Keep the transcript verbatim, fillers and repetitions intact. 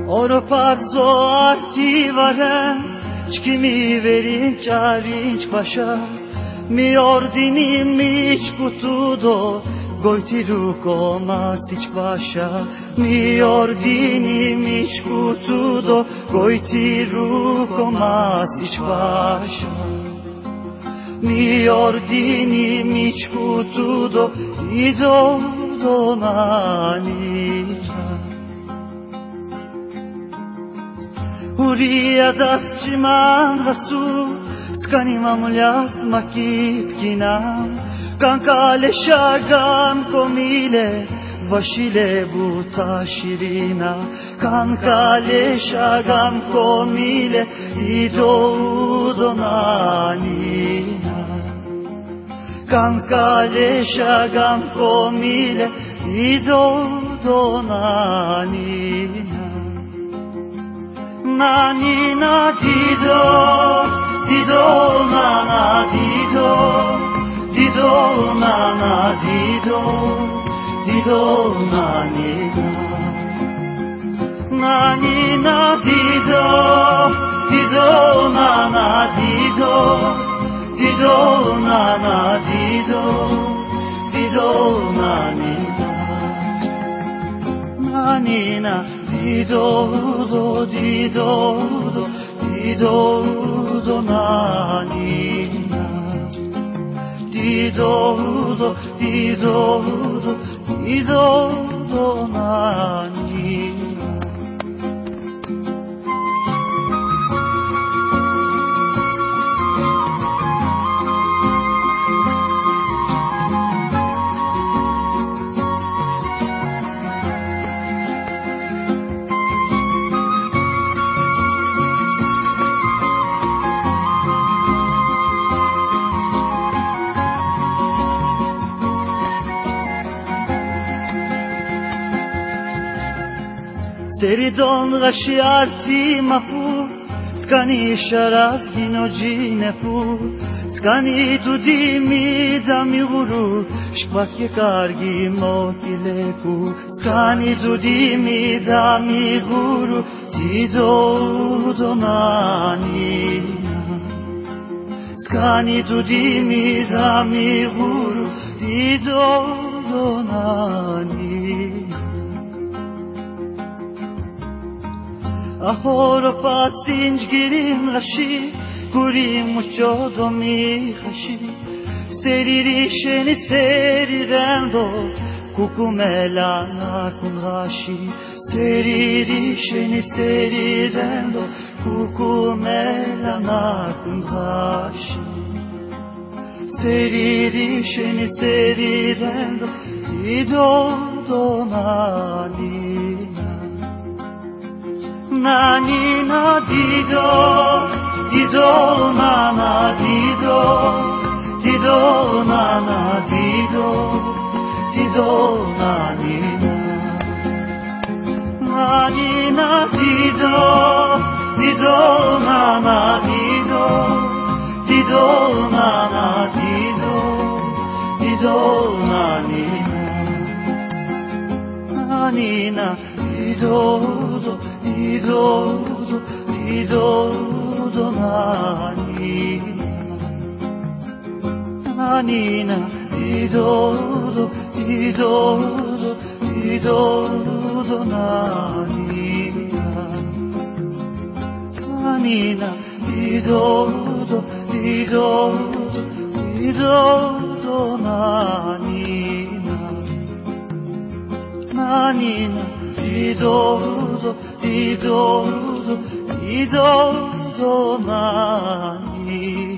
Oro pazzo arti varem, çkimi verin çarinç paşa, mi ordini mi çkutudo, gojtiru komastiç paşa, mi ordini mi çkutudo, gojtiru komastiç paşa. Mi ordini mi çkutudo, ido donanita. Uria das ciman vastu, skanimam ляс makipkinam, kankale shagam komile, vashile buta shirina, kankale shagam komile, ido donanina. Kankale shagam komile, ido donanina. Nanina dido, dido nana dido, dido nana dido, dido nanina. Nanina dido, dido nana dido, dido nana dido, dido nanina. Nanina dido do dido do dido do nanina. Dido do dido do dido do nanina. Seridon rashiarti mafu, skani sharaz ginogine fu, skani tudimi dami guru, shpakye kargi motileku, skani tudimi dami guru, dido donanina. Skani tudimi dami guru, dido donanina. Ahoro patinj girin gashi, kurim ucho domi gashi, seriri sheni serirendo, kukumela na kungashi, seriri sheni serirendo, kukumela na kungashi, seriri sheni serirendo, dido donanina. Nanina dido, dido nana dido, dido nana dido, dido nanina. Nanina dido, dido nana dido, dido nana dido, dido nanina. Nanina dido do dido do dido do nanina. Nanina dido do dido do dido do nanina. Nanina dido do dido do dido do nanina. Nanina dido do dido do dido do nanina.